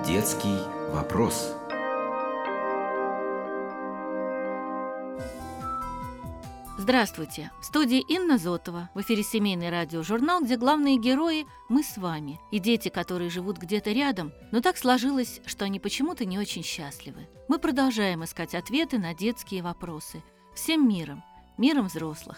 Детский вопрос. Здравствуйте! В студии Инна Зотова. В эфире семейный радиожурнал, где главные герои – мы с вами. И дети, которые живут где-то рядом, но так сложилось, что они почему-то не очень счастливы. Мы продолжаем искать ответы на детские вопросы. Всем миром, миром взрослых.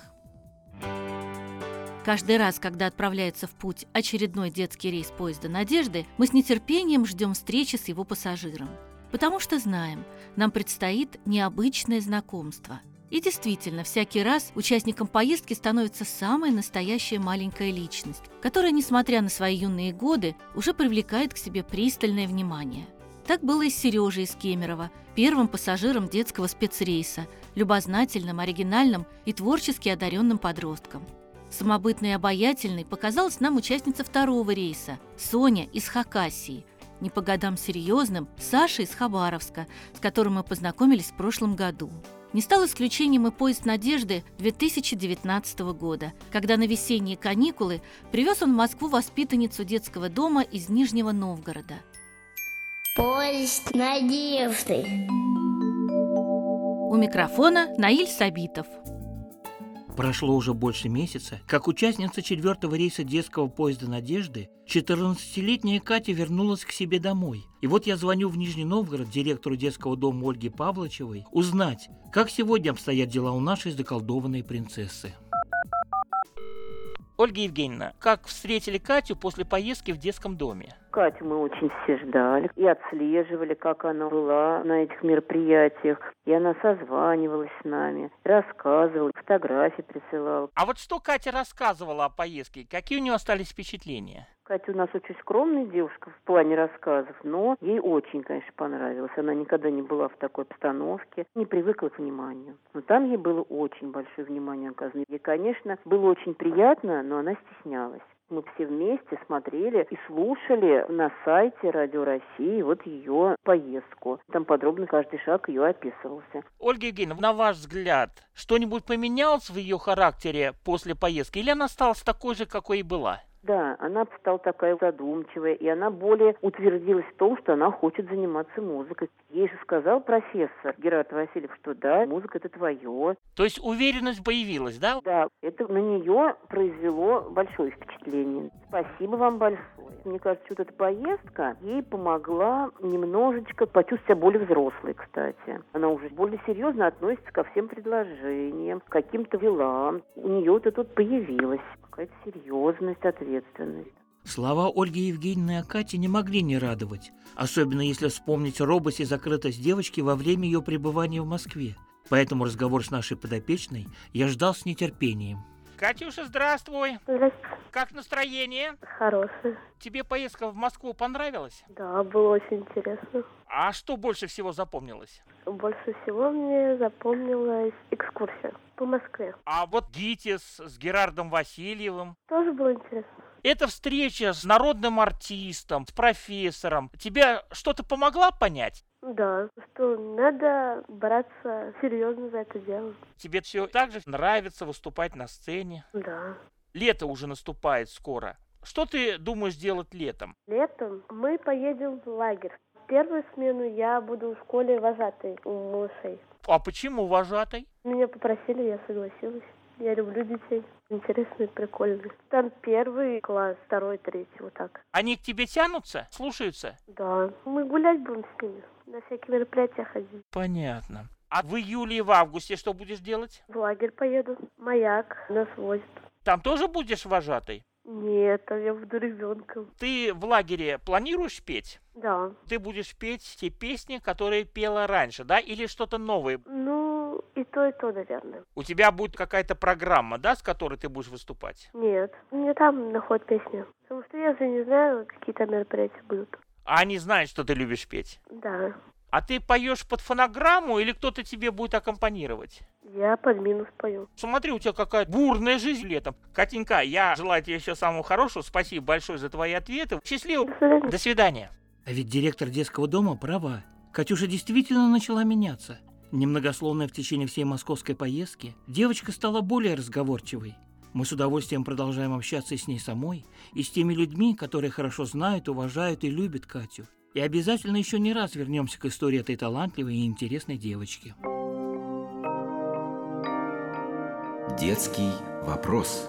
Каждый раз, когда отправляется в путь очередной детский рейс поезда «Надежды», мы с нетерпением ждем встречи с его пассажиром. Потому что знаем, нам предстоит необычное знакомство. И действительно, всякий раз участником поездки становится самая настоящая маленькая личность, которая, несмотря на свои юные годы, уже привлекает к себе пристальное внимание. Так было и с Сережей из Кемерово, первым пассажиром детского спецрейса, любознательным, оригинальным и творчески одаренным подростком. Самобытной и обаятельной показалась нам участница второго рейса – Соня из Хакасии, не по годам серьезным Саша из Хабаровска, с которым мы познакомились в прошлом году. Не стал исключением и поезд «Надежды» 2019 года, когда на весенние каникулы привез он в Москву воспитанницу детского дома из Нижнего Новгорода. Поезд «Надежды». У микрофона Наиль Сабитов. Прошло уже больше месяца, как участница 4-го рейса детского поезда «Надежды», 14-летняя Катя вернулась к себе домой. И вот я звоню в Нижний Новгород директору детского дома Ольге Павловичевой узнать, как сегодня обстоят дела у нашей заколдованной принцессы. Ольга Евгеньевна, как встретили Катю после поездки в детском доме? Катю мы очень все ждали и отслеживали, как она была на этих мероприятиях. И она созванивалась с нами, рассказывала, фотографии присылала. А вот что Катя рассказывала о поездке? Какие у нее остались впечатления? Катя у нас очень скромная девушка в плане рассказов, но ей очень, конечно, понравилось. Она никогда не была в такой обстановке, не привыкла к вниманию. Но там ей было очень большое внимание оказано. Ей, конечно, было очень приятно, но она стеснялась. Мы все вместе смотрели и слушали на сайте Радио России вот ее поездку. Там подробно каждый шаг ее описывался. Ольга Евгеньевна, на ваш взгляд, что-нибудь поменялось в ее характере после поездки? Или она осталась такой же, какой и была? Да, она стала такая задумчивая, и она более утвердилась в том, что она хочет заниматься музыкой. Ей же сказал профессор Герат Васильев, что да, музыка – это твое. То есть уверенность появилась, да? Да, это на нее произвело большое впечатление. Спасибо вам большое. Мне кажется, вот эта поездка ей помогла немножечко почувствовать себя более взрослой, кстати. Она уже более серьезно относится ко всем предложениям, к каким-то делам. У нее вот это вот появилась какая-то серьезность, ответственность. Слова Ольги Евгеньевны о Кате не могли не радовать, особенно если вспомнить робость и закрытость девочки во время ее пребывания в Москве. Поэтому разговор с нашей подопечной я ждал с нетерпением. Катюша, здравствуй! Здравствуйте. Как настроение? Хорошее. Тебе поездка в Москву понравилась? Да, было очень интересно. А что больше всего запомнилось? Больше всего мне запомнилась экскурсия по Москве. А вот ГИТИС с Герардом Васильевым. Тоже было интересно. Эта встреча с народным артистом, с профессором, тебе что-то помогла понять? Да, что надо браться серьезно за это дело. Тебе все так же нравится выступать на сцене? Да. Лето уже наступает скоро. Что ты думаешь делать летом? Летом мы поедем в лагерь. Первую смену я буду в школе вожатой у малышей. А почему вожатой? Меня попросили, я согласилась. Я люблю детей. Интересные, прикольные. Там 1 класс, 2, 3, вот так. Они к тебе тянутся? Слушаются? Да. Мы гулять будем с ними. На всякие мероприятия ходить. Понятно. А в июле и в августе что будешь делать? В лагерь поеду. Маяк нас возит. Там тоже будешь вожатой? Нет, там я буду ребенком. Ты в лагере планируешь петь? Да. Ты будешь петь те песни, которые пела раньше, да? Или что-то новое? Ну, и то, наверное. У тебя будет какая-то программа, да, с которой ты будешь выступать? Нет, мне там находят песни. Потому что я же не знаю, какие там мероприятия будут. А они знают, что ты любишь петь? Да. А ты поешь под фонограмму или кто-то тебе будет аккомпанировать? Я под минус пою. Смотри, у тебя какая бурная жизнь летом. Катенька, я желаю тебе всего самого хорошего. Спасибо большое за твои ответы. Счастливо. До свидания. До свидания. А ведь директор детского дома права. Катюша действительно начала меняться. Немногословная в течение всей московской поездки, девочка стала более разговорчивой. Мы с удовольствием продолжаем общаться и с ней самой, и с теми людьми, которые хорошо знают, уважают и любят Катю. И обязательно еще не раз вернемся к истории этой талантливой и интересной девочки. Детский вопрос.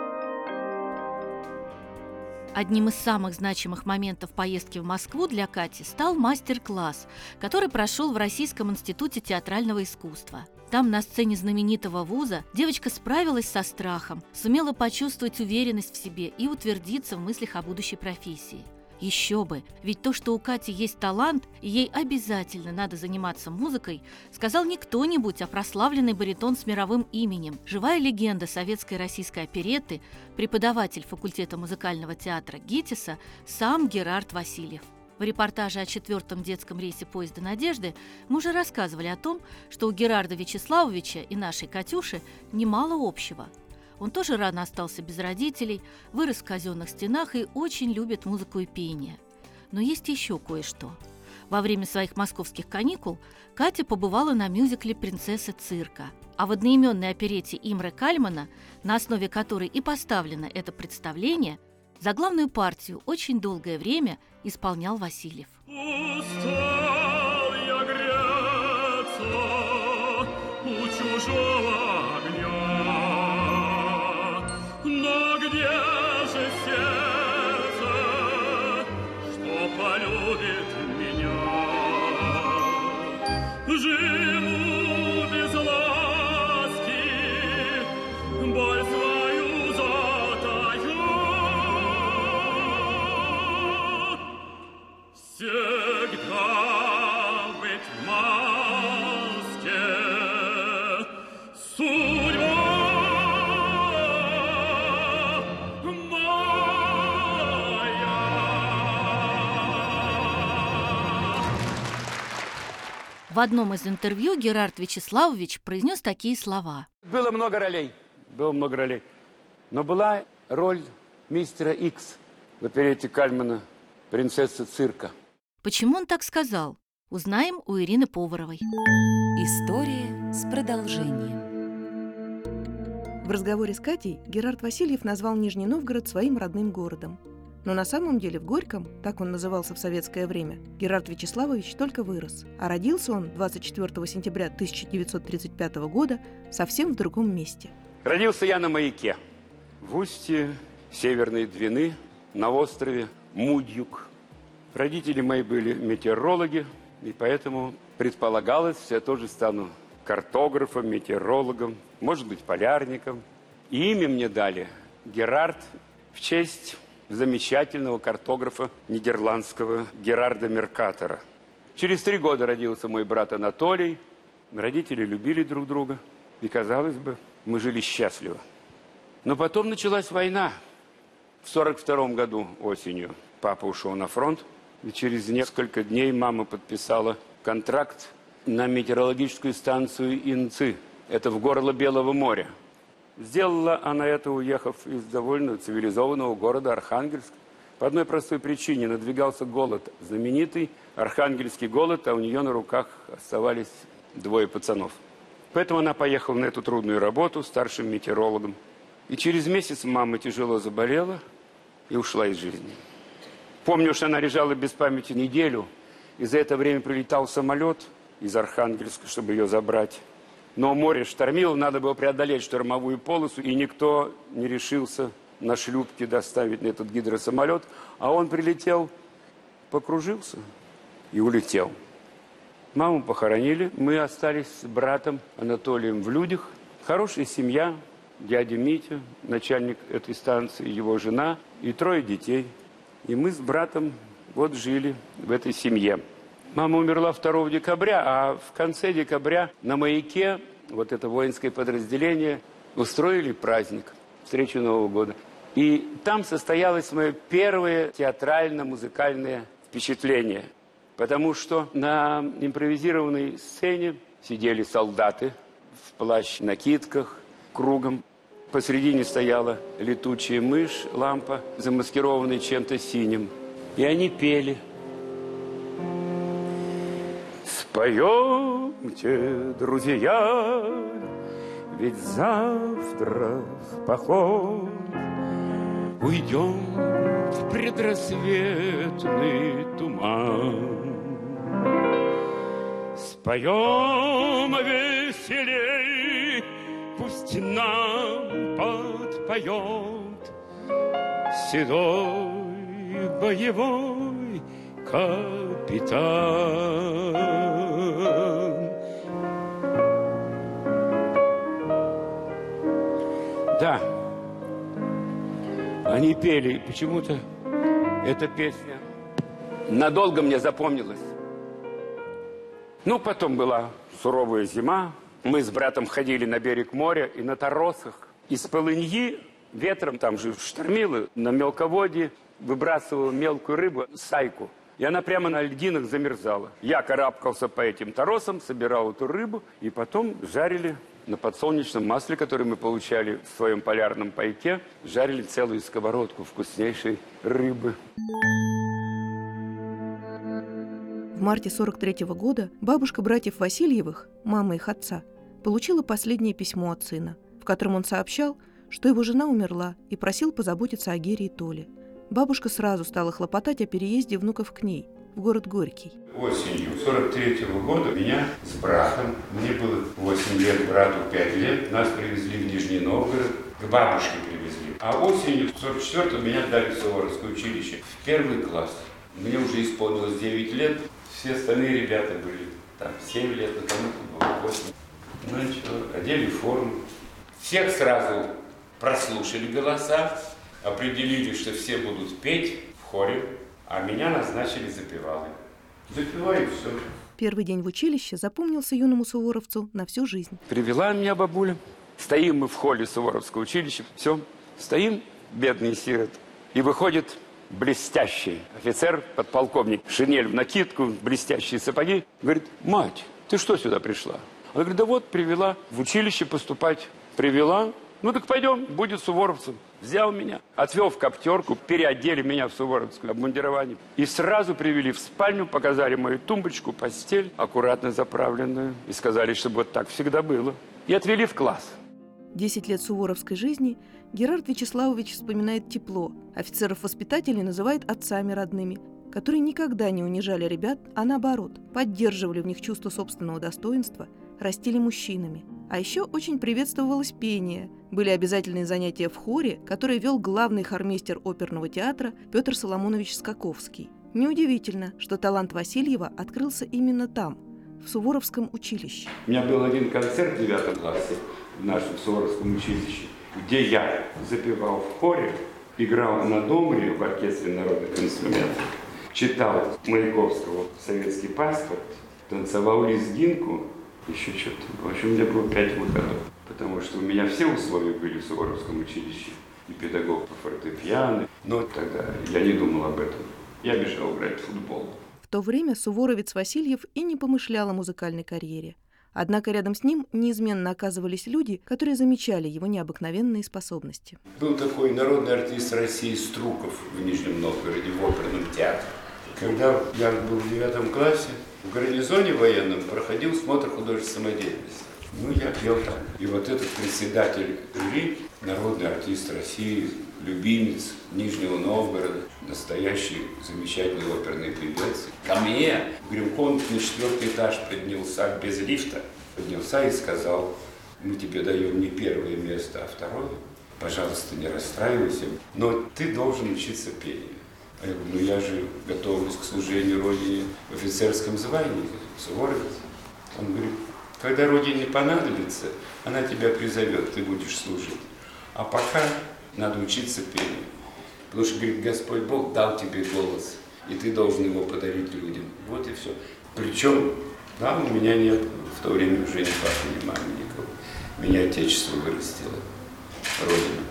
Одним из самых значимых моментов поездки в Москву для Кати стал мастер-класс, который прошел в Российском институте театрального искусства. Там, на сцене знаменитого вуза, девочка справилась со страхом, сумела почувствовать уверенность в себе и утвердиться в мыслях о будущей профессии. Еще бы, ведь то, что у Кати есть талант, и ей обязательно надо заниматься музыкой, сказал не кто-нибудь, а прославленный баритон с мировым именем, живая легенда советской и российской оперетты, преподаватель факультета музыкального театра ГИТИСа, сам Герард Васильев. В репортаже о 4-м детском рейсе поезда «Надежды» мы уже рассказывали о том, что у Герарда Вячеславовича и нашей Катюши немало общего. Он тоже рано остался без родителей, вырос в казенных стенах и очень любит музыку и пение. Но есть еще кое-что. Во время своих московских каникул Катя побывала на мюзикле «Принцесса цирка», а в одноименной оперете Имре Кальмана, на основе которой и поставлено это представление, заглавную партию очень долгое время исполнял Васильев. Устал я греться у чужого огня, но где же сердце, что полюбит меня? Живу без ласки, боль свою затаю. Всегда быть в маске судьба моя. В одном из интервью Герард Вячеславович произнес такие слова. Было много ролей, но была роль мистера Икс в оперете Кальмана «Принцесса цирка». Почему он так сказал? Узнаем у Ирины Поваровой. История с продолжением. В разговоре с Катей Герард Васильев назвал Нижний Новгород своим родным городом. Но на самом деле в Горьком, так он назывался в советское время, Герард Вячеславович только вырос, а родился он 24 сентября 1935 года совсем в другом месте. Родился я на маяке, в устье Северной Двины, на острове Мудьюк. Родители мои были метеорологи, и поэтому предполагалось, что я тоже стану картографом, метеорологом, может быть, полярником. И имя мне дали Герард в честь замечательного картографа нидерландского Герарда Меркатора. Через 3 года родился мой брат Анатолий. Родители любили друг друга, и, казалось бы, мы жили счастливо. Но потом началась война. В 1942 году осенью папа ушел на фронт, и через несколько дней мама подписала контракт на метеорологическую станцию Инцы. Это в горло Белого моря. Сделала она это, уехав из довольно цивилизованного города Архангельск. По одной простой причине: надвигался голод, знаменитый архангельский голод, а у нее на руках оставались 2 пацанов. Поэтому она поехала на эту трудную работу старшим метеорологом. И через месяц мама тяжело заболела и ушла из жизни. Помню, что она лежала без памяти неделю, и за это время прилетал самолет из Архангельска, чтобы ее забрать. Но море штормило, надо было преодолеть штормовую полосу, и никто не решился на шлюпке доставить на этот гидросамолет. А он прилетел, покружился и улетел. Маму похоронили, мы остались с братом Анатолием в Людях. Хорошая семья, дядя Митя, начальник этой станции, его жена и 3 детей. И мы с братом вот жили в этой семье. Мама умерла 2 декабря, а в конце декабря на маяке вот это воинское подразделение устроили праздник, встречу Нового года. И там состоялось мое первое театрально-музыкальное впечатление. Потому что на импровизированной сцене сидели солдаты в плащ-накидках кругом. Посредине стояла летучая мышь, лампа, замаскированная чем-то синим. И они пели. Споемте, друзья, ведь завтра в поход уйдем в предрассветный туман. Споем веселей, пусть нам подпоет седой боевой капитан. Да, они пели, почему-то эта песня надолго мне запомнилась. Ну, потом была суровая зима. Мы с братом ходили на берег моря и на торосах. Из полыньи ветром, там же штормило, на мелководье выбрасывал мелкую рыбу, сайку. И она прямо на льдинах замерзала. Я карабкался по этим торосам, собирал эту рыбу, и потом жарили на подсолнечном масле, которое мы получали в своем полярном пайке. Жарили целую сковородку вкуснейшей рыбы. В марте 43-го года бабушка братьев Васильевых, мама их отца, получила последнее письмо от сына, в котором он сообщал, что его жена умерла и просил позаботиться о Гере и Толе. Бабушка сразу стала хлопотать о переезде внуков к ней, в город Горький. Осенью 43-го года меня с братом, мне было 8 лет, брату 5 лет, нас привезли в Нижний Новгород, к бабушке привезли. А осенью 44-го меня дали в Суворовское училище, в 1 класс. Мне уже исполнилось 9 лет, все остальные ребята были там 7 лет, а кому-то было 8. Ну ничего, одели форму. Всех сразу прослушали голоса, определили, что все будут петь в хоре, а меня назначили запевалой. Запеваю все. Первый день в училище запомнился юному суворовцу на всю жизнь. Привела меня бабуля. Стоим мы в холле Суворовского училища. Все, стоим, бедные сироты. И выходит блестящий офицер, подполковник, шинель в накидку, блестящие сапоги. Говорит: мать, ты что сюда пришла? Она говорит: да вот, привела в училище поступать. Привела. Ну так пойдем, будет суворовцем. Взял меня, отвел в коптерку, переодели меня в суворовское обмундирование. И сразу привели в спальню, показали мою тумбочку, постель, аккуратно заправленную. И сказали, чтобы вот так всегда было. И отвели в класс. 10 лет суворовской жизни Герард Вячеславович вспоминает тепло. Офицеров-воспитателей называет отцами родными, которые никогда не унижали ребят, а наоборот, поддерживали в них чувство собственного достоинства, растили мужчинами. А еще очень приветствовалось пение. Были обязательные занятия в хоре, которые вел главный хормейстер оперного театра Петр Соломонович Скаковский. Неудивительно, что талант Васильева открылся именно там, в Суворовском училище. У меня был один концерт в 9 классе в нашем Суворовском училище, где я запевал в хоре, играл на домре в оркестре народных инструментов, читал Маяковского «Советский паспорт», танцевал лезгинку, еще что-то. В общем, у меня было 5 выходов, потому что у меня все условия были в Суворовском училище. И педагог по фортепиано. Но тогда я не думал об этом. Я бежал играть в футбол. В то время суворовец Васильев и не помышлял о музыкальной карьере. Однако рядом с ним неизменно оказывались люди, которые замечали его необыкновенные способности. Был такой народный артист России Струков в Нижнем Новгороде в оперном театре. Когда я был в 9 классе, в гарнизоне военном проходил смотр художественной самодеятельности. Ну, я пел там. И вот этот председатель жюри, народный артист России, любимец Нижнего Новгорода, настоящий замечательный оперный певец. Ко мне в грим-комнате на 4-й этаж поднялся без лифта. Поднялся и сказал: мы тебе даем не 1-е место, а 2-е. Пожалуйста, не расстраивайся, но ты должен учиться пению. А я говорю: ну я же готовлюсь к служению Родине в офицерском звании, суворовец. Он говорит: когда Родине понадобится, она тебя призовет, ты будешь служить. А пока надо учиться пению. Потому что, говорит, Господь Бог дал тебе голос, и ты должен его подарить людям. Вот и все. Причем, да, у меня нет в то время уже ни папы, ни мамы, никого. Меня Отечество вырастило, Родина.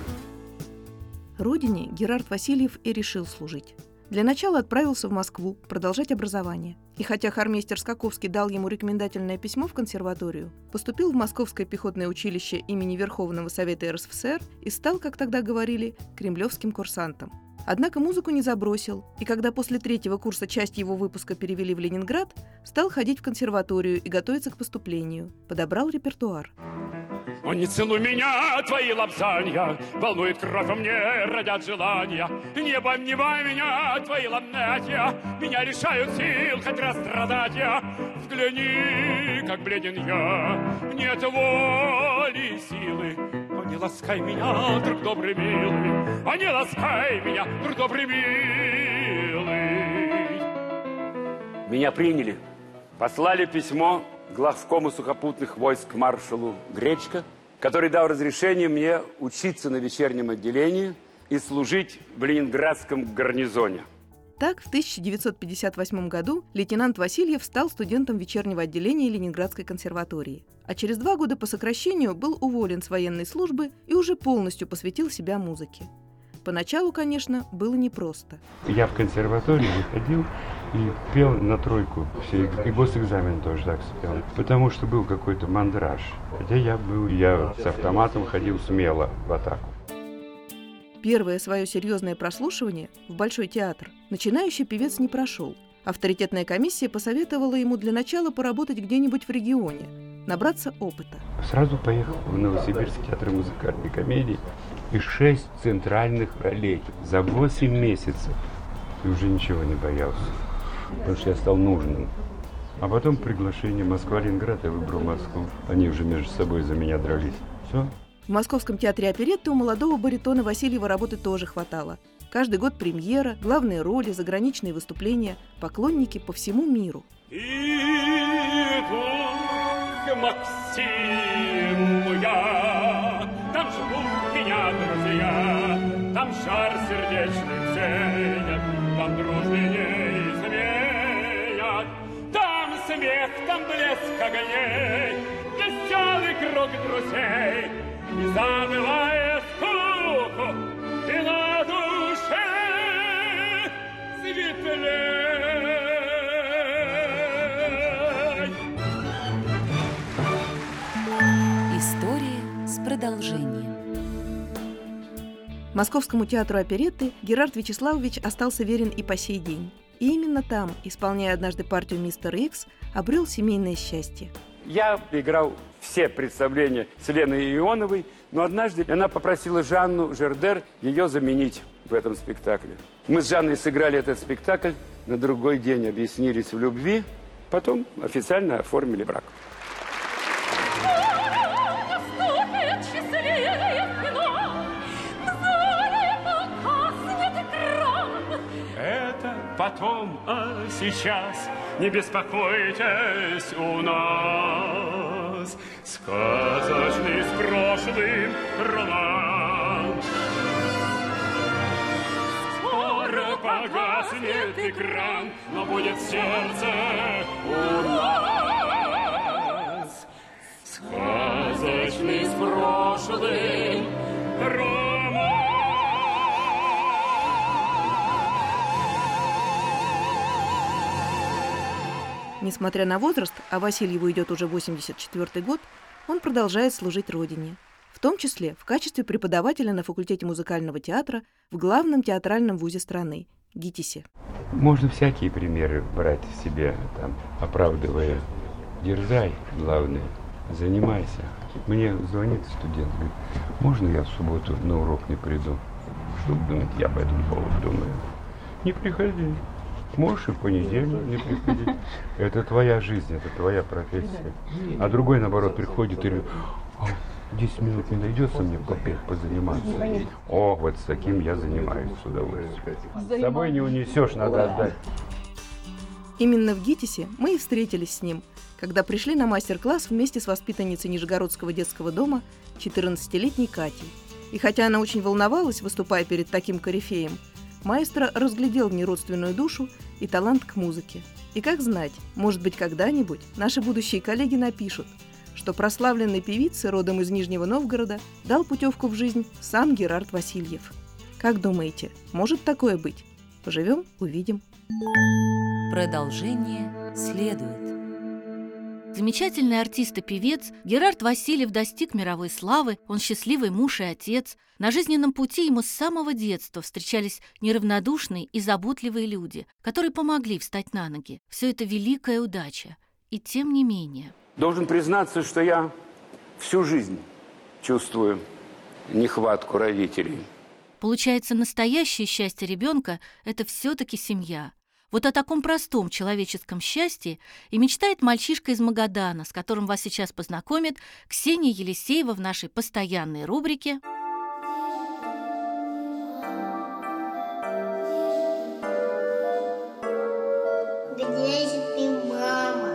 Родине Герард Васильев и решил служить. Для начала отправился в Москву продолжать образование. И хотя хормейстер Скаковский дал ему рекомендательное письмо в консерваторию, поступил в Московское пехотное училище имени Верховного Совета РСФСР и стал, как тогда говорили, кремлевским курсантом. Однако музыку не забросил, и когда после 3-го курса часть его выпуска перевели в Ленинград, стал ходить в консерваторию и готовиться к поступлению. Подобрал репертуар. О, не целуй меня, твои лапзанья, волнует кровь во мне, родят желания. Не обнимай меня, твои лобнятья, меня лишают сил, хоть расстрадать я. Взгляни, как бледен я, нет воли и силы. О, не ласкай меня, друг добрый милый, о, не ласкай меня, друг добрый милый. Меня приняли, послали письмо главкому сухопутных войск маршалу Гречко, который дал разрешение мне учиться на вечернем отделении и служить в ленинградском гарнизоне. Так, в 1958 году лейтенант Васильев стал студентом вечернего отделения Ленинградской консерватории, а через 2 года по сокращению был уволен с военной службы и уже полностью посвятил себя музыке. Поначалу, конечно, было непросто. Я в консерватории выходил и пел на тройку все, и госэкзамен тоже так спел, потому что был какой-то мандраж. Хотя я с автоматом ходил смело в атаку. Первое свое серьезное прослушивание в Большой театр начинающий певец не прошел. Авторитетная комиссия посоветовала ему для начала поработать где-нибудь в регионе, набраться опыта. Сразу поехал в Новосибирский театр музыкальной комедии и 6 центральных ролей за 8 месяцев. И уже ничего не боялся, потому что я стал нужным. А потом приглашение Москва-Ленинград, я выбрал Москву. Они уже между собой за меня дрались. Все. В Московском театре оперетты у молодого баритона Васильева работы тоже хватало. Каждый год премьера, главные роли, заграничные выступления, поклонники по всему миру. Иду, Максим, я, там ждут меня друзья, там жар сердечный ценят, там дружбы не изменят, там смех, там блеск огней, веселый круг друзей, и забывая скуку, и на душе светлей. История с продолжением. Московскому театру оперетты Герард Вячеславович остался верен и по сей день. И именно там, исполняя однажды партию «Мистер Икс», обрел семейное счастье. Я играл все представления с Леной Ионовой, но однажды она попросила Жанну Жердер ее заменить в этом спектакле. Мы с Жанной сыграли этот спектакль, на другой день объяснились в любви, потом официально оформили брак. Это потом, а сейчас не беспокойтесь у нас. Сказочный с прошлым роман. Скоро погаснет экран, но будет сердце у нас. Сказочный с прошлым роман. Несмотря на возраст, а Васильеву идет уже 84-й год, он продолжает служить родине. В том числе в качестве преподавателя на факультете музыкального театра в главном театральном вузе страны – ГИТИСе. Можно всякие примеры брать в себе, там, оправдывая. Дерзай, главное, занимайся. Мне звонит студент, говорит, можно я в субботу на урок не приду? Что вы думаете, я по этому поводу думаю? Не приходи. Можешь и в понедельник не приходить. Это твоя жизнь, это твоя профессия. А другой, наоборот, приходит и говорит, 10 минут не найдется мне попеть, позаниматься. О, вот с таким я занимаюсь с удовольствием. С собой не унесешь, надо отдать. Именно в ГИТИСе мы и встретились с ним, когда пришли на мастер-класс вместе с воспитанницей Нижегородского детского дома 14-летней Катей. И хотя она очень волновалась, выступая перед таким корифеем, маэстро разглядел в ней родственную душу и талант к музыке. И как знать, может быть, когда-нибудь наши будущие коллеги напишут, что прославленной певице родом из Нижнего Новгорода дал путевку в жизнь сам Герард Васильев. Как думаете, может такое быть? Поживем – увидим. Продолжение следует. Замечательный артист и певец Герард Васильев достиг мировой славы, он счастливый муж и отец. На жизненном пути ему с самого детства встречались неравнодушные и заботливые люди, которые помогли встать на ноги. Все это великая удача. И тем не менее. Должен признаться, что я всю жизнь чувствую нехватку родителей. Получается, настоящее счастье ребенка – это все-таки семья. Вот о таком простом человеческом счастье и мечтает мальчишка из Магадана, с которым вас сейчас познакомит Ксения Елисеева в нашей постоянной рубрике Где же ты, мама?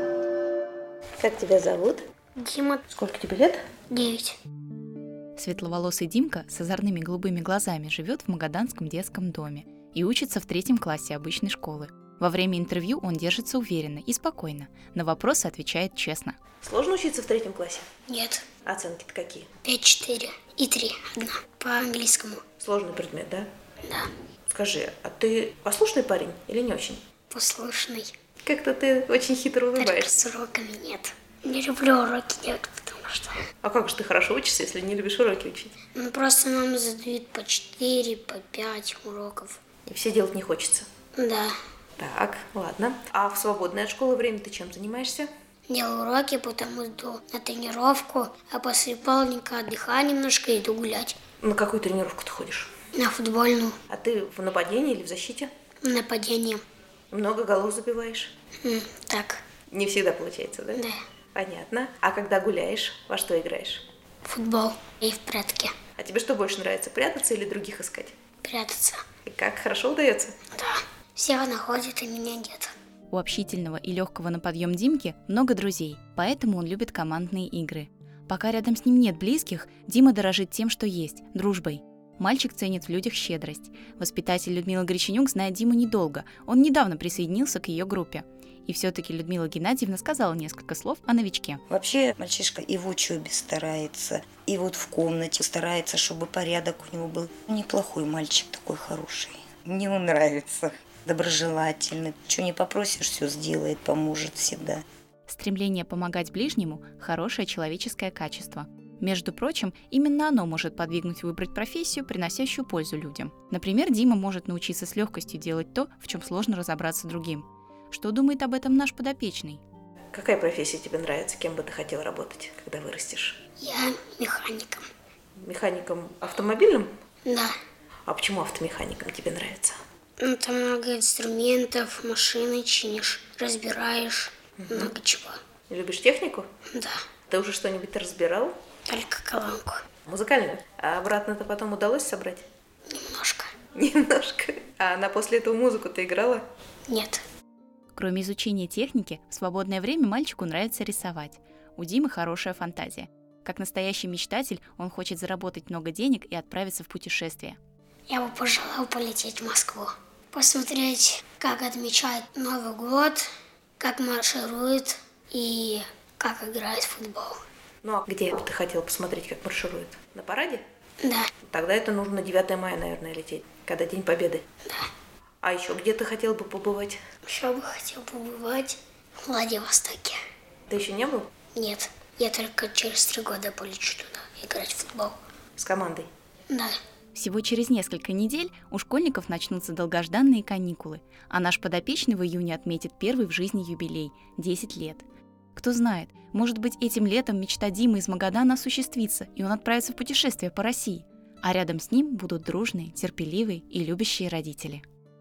Как тебя зовут? Дима, Сколько тебе лет? 9. Светловолосый Димка с озорными голубыми глазами живет в магаданском детском доме и учится в 3 классе обычной школы. Во время интервью он держится уверенно и спокойно, на вопросы отвечает честно. Сложно учиться в 3 классе? Нет. Оценки-то какие? 5, 4 и 3. Одна. По английскому. Сложный предмет, да? Да. Скажи, а ты послушный парень или не очень? Послушный. Как-то ты очень хитро Только улыбаешься. с уроками нет. Не люблю уроки делать, потому что... А как же ты хорошо учишься, если не любишь уроки учить? Ну, просто нам задают по 4, по 5 уроков. И все делать не хочется. Да. Так, ладно. А в свободное от школы время ты чем занимаешься? Делаю уроки, потом иду на тренировку, а после полненько отдыхаю немножко и иду гулять. На какую тренировку ты ходишь? На футбольную. А ты в нападении или в защите? Нападение. Много голов забиваешь? Так. Не всегда получается, да? Да. Понятно. А когда гуляешь, во что играешь? Футбол и в прятки. А тебе что больше нравится, прятаться или других искать? Прятаться. И как, хорошо удается? Да. Всех находят, и меня нет. У общительного и легкого на подъем Димки много друзей, поэтому он любит командные игры. Пока рядом с ним нет близких, Дима дорожит тем, что есть – дружбой. Мальчик ценит в людях щедрость. Воспитатель Людмила Греченюк знает Диму недолго, он недавно присоединился к ее группе. И все-таки Людмила Геннадьевна сказала несколько слов о новичке. Вообще мальчишка и в учебе старается, и вот в комнате старается, чтобы порядок у него был. Неплохой мальчик, такой хороший. Мне он нравится. Доброжелательный. Чего не попросишь, все сделает, поможет всегда. Стремление помогать ближнему – хорошее человеческое качество. Между прочим, именно оно может подвигнуть выбрать профессию, приносящую пользу людям. Например, Дима может научиться с легкостью делать то, в чем сложно разобраться другим. Что думает об этом наш подопечный? Какая профессия тебе нравится? Кем бы ты хотел работать, когда вырастешь? Я механиком. Механиком автомобильным? Да. А почему автомехаником тебе нравится? Ну, там много инструментов, машины чинишь, разбираешь, много чего. Любишь технику? Да. Ты уже что-нибудь разбирал? Только колонку. Музыкальную? А обратно-то потом удалось собрать? Немножко. Немножко. А она после этого музыку ты играла? Нет. Кроме изучения техники, в свободное время мальчику нравится рисовать. У Димы хорошая фантазия. Как настоящий мечтатель, он хочет заработать много денег и отправиться в путешествие. Я бы пожелал полететь в Москву. Посмотреть, как отмечают Новый год, как маршируют и как играют в футбол. Ну а где ты хотел посмотреть, как маршируют? На параде? Да. Тогда это нужно 9 мая, наверное, лететь, когда День Победы. Да. А еще где ты хотел бы побывать? Еще бы хотел побывать в Владивостоке. Ты еще не был? Нет. Я только через 3 года полечу туда играть в футбол. С командой? Да. Всего через несколько недель у школьников начнутся долгожданные каникулы, а наш подопечный в июне отметит первый в жизни юбилей – 10 лет. Кто знает, может быть, этим летом мечта Димы из Магадана осуществится, и он отправится в путешествие по России, а рядом с ним будут дружные, терпеливые и любящие родители.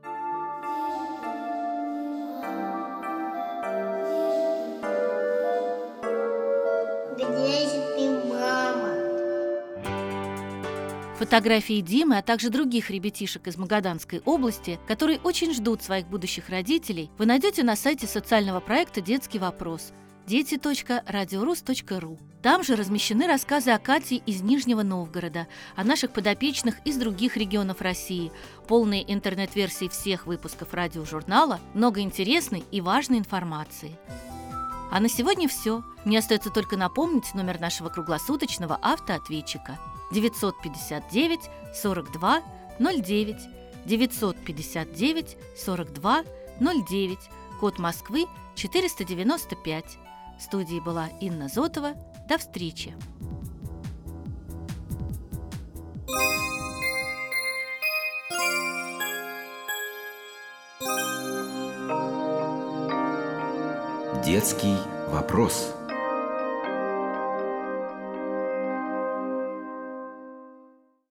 Где же ты, мама? Фотографии Димы, а также других ребятишек из Магаданской области, которые очень ждут своих будущих родителей, вы найдете на сайте социального проекта «Детский вопрос» дети.радиорус.ру. Там же размещены рассказы о Кате из Нижнего Новгорода, о наших подопечных из других регионов России, полные интернет-версии всех выпусков радиожурнала, много интересной и важной информации. А на сегодня все. Мне остается только напомнить номер нашего круглосуточного автоответчика 959 42 09, 959 42 09, код Москвы 495. В студии была Инна Зотова. До встречи! Детский вопрос.